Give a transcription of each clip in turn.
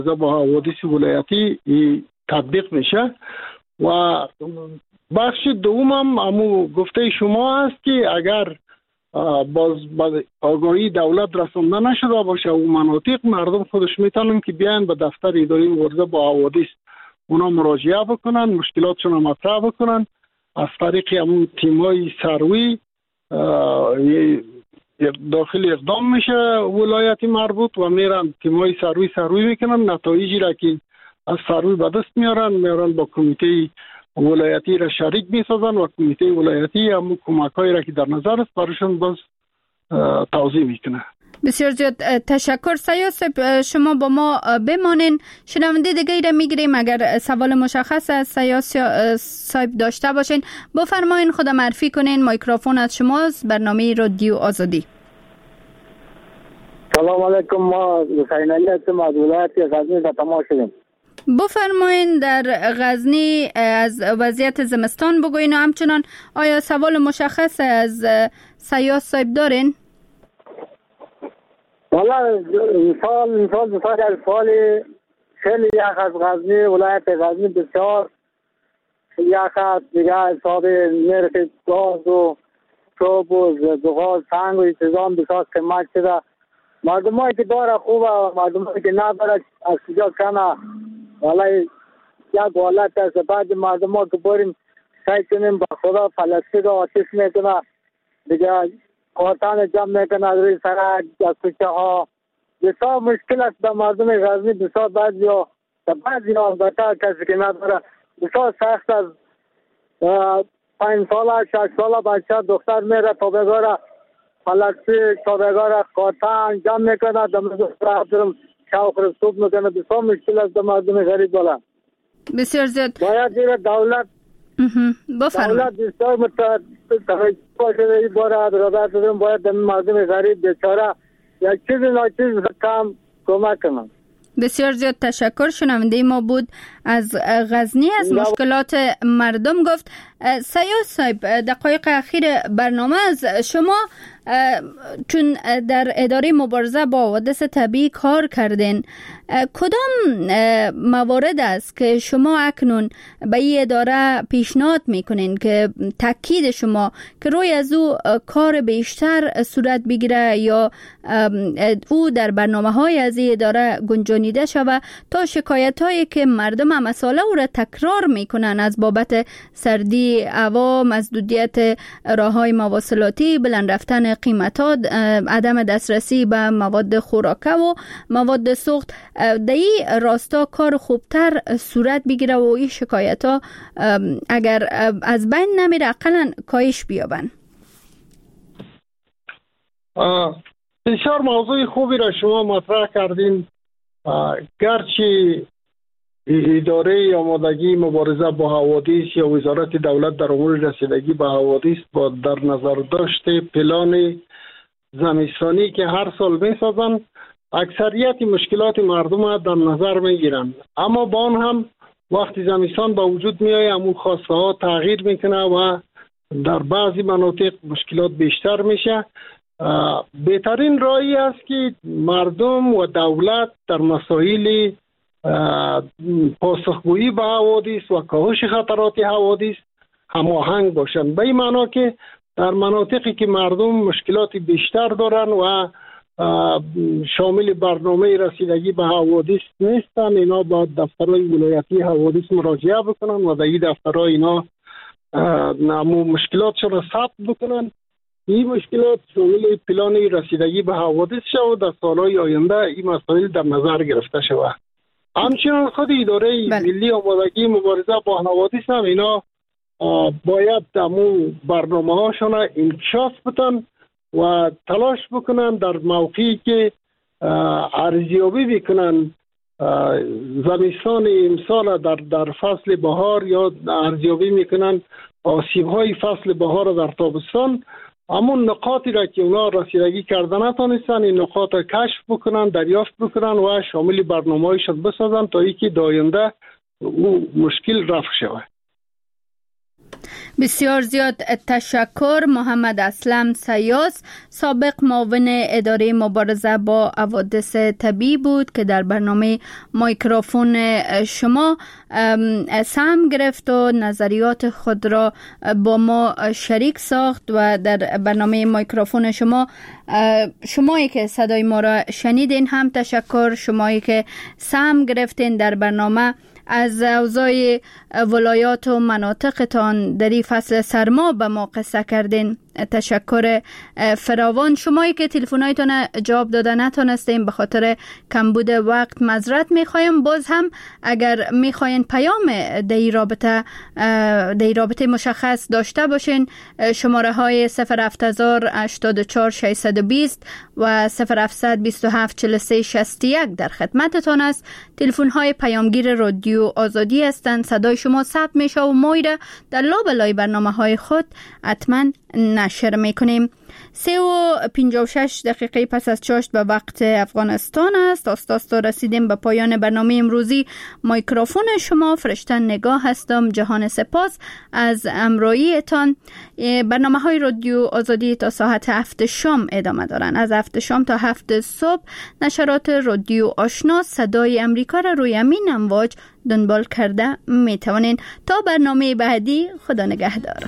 با حوادث ولایتی تطبیق میشه. و بخش دوم هم همو گفته شما است که اگر باز آگاهی دولت رسانده نشده باشه و مناطق مردم خودش میتونن که بیان به دفتر اداره مبارزه با حوادث اونا مراجعه بکنن، مشکلاتشون مطرح بکنن. از طریق همون تیمای سروی داخل اقدام میشه ولایتی مربوط و میرن تیمای سروی میکنن، نتایجی را که از سروی به دست میارن با کمیته ولایتی را شریک میسازن و کمیته ولایتی هم کمک‌هایی را که در نظر است براشون باز توضیح میکنه. بسیار زیاد تشکر. سیاس صاحب شما با ما بمانین. شنونده دیگه را میگیریم. اگر سوال مشخص از سیاس صاحب داشته باشین بفرمایین، خود معرفی کنین. میکروفون از شماست. برنامه رادیو آزادی. سلام علیکم. ما حسین علی هستم از ولایت غزنی تماس شدیم. بفرمایین در غزنی از وضعیت زمستان بگوین و همچنان آیا سوال مشخص از سیاس صاحب دارین؟ والا امسال بسیار از سال خیلی یخ از غزنی، ولایت غزنی بسیار یخ است دیگه. حساب نرخ گاز و چوب و زغال سنگ و انتظام بسیار قیمت شده. مردم هایی که داره خوبه و مردم هایی که نداره از کجا کنه. والا یک حالت است. بعد مردم ها که بریم سعی کنیم با خدا پلاستیک آتش میکنه دیگه، کارتان جمع میکنه روی سرک از کوچه ها. بسیار مشکل است به مردم غزنی. بسیار بعضی ها البته کسی که نداره بسیار سخت است. 5 ساله 6 ساله بچه دختر میره تابگاه پلاستیک تابگاه کارتان جمع میکنه دم شاوخ رسوب میکنه. بسیار مشکل است به مردم غریب بالا. بسیار زیاد باید دیره دولت بسیار متوجه باشه. این باره برادر داریم باید به مردم غریب بیچاره یک چیز ناچیز کم کمک کنم. بسیار زیاد تشکر. شنونده ما بود از غزنی از مشکلات مردم گفت. سیاس صاحب دقایق اخیر برنامه از شما، چون در اداره مبارزه با حوادث طبیعی کار کردین، کدام موارد است که شما اکنون به این اداره پیشنهاد میکنین که تاکید شما که روی از او کار بیشتر صورت بگیره یا او در برنامه های از این اداره گنجانیده شود تا شکایت هایی که مردم مسئله او را تکرار میکنن از بابت سردی هوا، مسدودیت راههای مواصلاتی، بلند رفتن قیمتات، عدم دسترسی به مواد خوراکه و مواد سوخت، در این راستا کار خوبتر صورت بگیره و این شکایت ها اگر از بین نمیره اقلا کاهش بیابن؟ بسیار موضوع خوبی را شما مطرح کردین. گرچه اداره آمادگی مبارزه با حوادث یا وزارت دولت در امور رسیدگی به حوادث با در نظر داشته پلان زمستانی که هر سال میسازن اکثریت مشکلات مردم را در نظر میگیرن، اما با آن هم وقتی زمستان با وجود میآید امور خواسته ها تغییر میکنه و در بعضی مناطق مشکلات بیشتر میشه. بهترین راهی است که مردم و دولت در مسائل پاسخگویی به حوادث و کاهش خطرات حوادث هماهنگ باشند. به این معنا که در مناطقی که مردم مشکلات بیشتر دارن و شامل برنامه رسیدگی به حوادث نیستن، اینا با دفترهای ولایتی حوادث مراجعه بکنن و در این دفترها اینا مشکلاتشون را ثبت بکنن. این مشکلات شامل پلان رسیدگی به حوادث شود و در سالهای آینده این مسائل در نظر گرفته شود. همچنان خود اداره ملی آمادگی مبارزه با حوادث هم اینا باید دمو برنامه هاشون انکشاف بدن و تلاش بکنن در موقعی که ارزیابی بکنن زمستان امسال در فصل بهار یا ارزیابی میکنن آسیب های فصل بهار در تابستان، همون نقاطی را که اونا رسیدگی کردن نتونستن این نقاط را کشف بکنن، دریافت بکنن و شامل برنامه هایشان بسازن تا اینکه در آینده او مشکل رفع شود. بسیار زیاد تشکر. محمد اسلم سیاس، سابق معاون اداره مبارزه با حوادث طبیعی بود که در برنامه میکروفون شما سهم گرفت و نظریات خود را با ما شریک ساخت و در برنامه میکروفون شمایی که صدای ما را شنیدین هم تشکر. شمایی که سهم گرفتین در برنامه از اوضاع ولایات و مناطقتان در این فصل سرما به ما قصه کردین، تشکر فراوان. شمایی که تلفن‌هایتان جواب داده نتونستیم به خاطر کمبود وقت معذرت میخوایم. باز هم اگر میخواین پیام در رابطه مشخص داشته باشین، شماره های 08084 620 و 0727 43 61 در خدمتتان است. تلفن های پیامگیر رادیو آزادی هستند. صدای شما ثبت میشه و ما را در لابلای برنامه های خود حتما نشر میکنیم. 3:56 دقیقه پس از چاشت به وقت افغانستان است. آستا رسیدیم به پایان برنامه امروزی میکروفون شما. فرشته نگاه هستم. جهان سپاس از همراهیتان. برنامه های رادیو آزادی تا ساعت 7 شام ادامه دارن. از 7 شام تا 7 صبح نشرات رادیو آشنا صدای امریکا را روی همین امواج دنبال کرده می توانین. تا برنامه بعدی، خدا نگهدار.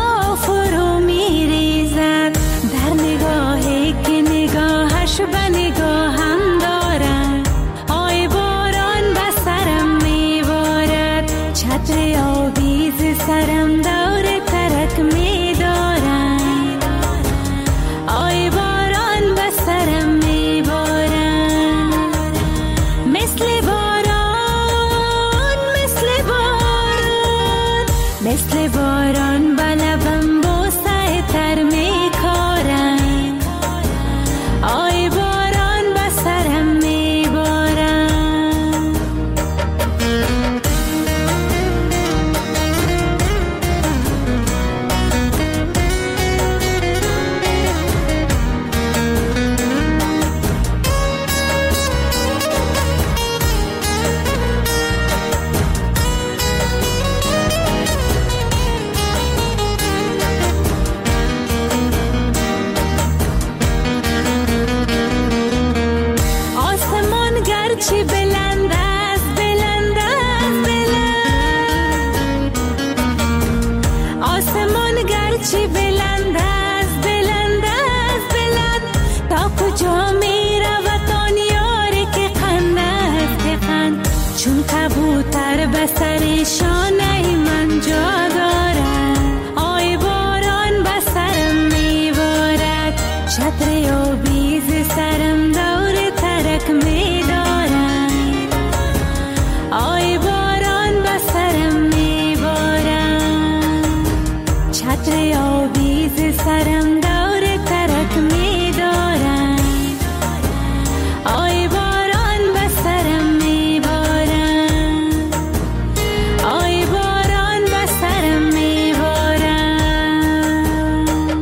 فرو میریزد در نگاهی که نگاهش به نگاه